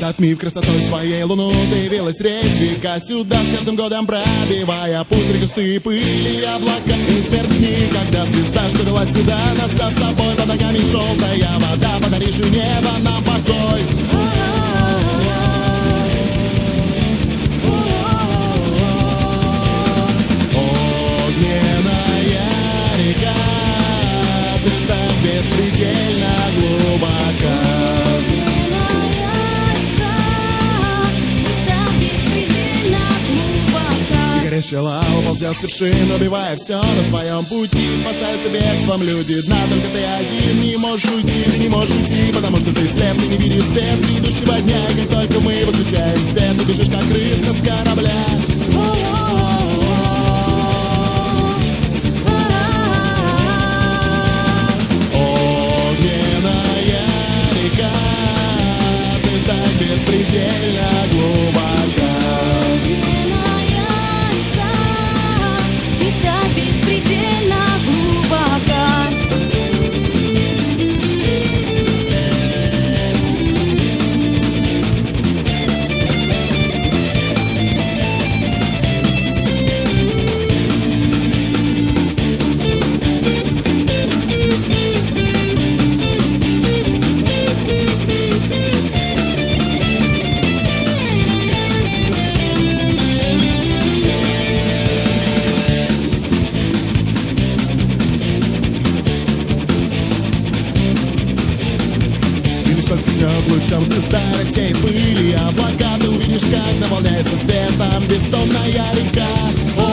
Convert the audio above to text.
Затмив красотой своей луну, ты явилась река сюда, с каждым годом пробивая пузырь густые пыли и облака. И смерть дни, когда звезда, что вела сюда, нас за собой под ногами желтая вода. Подаришь и небо нам покой. Огненная река, ты так беспредельно глубока. Горящая лава ползет с вершин, убивая все на своем пути. Спасаются бегством люди дна, только ты один не можешь уйти, ты не можешь уйти, потому что ты слеп, ты не видишь свет грядущего дня. И как только мы выключаем свет, ты бежишь как крыса с корабля. Огненная река, ты так беспредельно глубока. Лучом звезда рассеет пыль и облака. Ты увидишь, как наполняется светом бездонная река.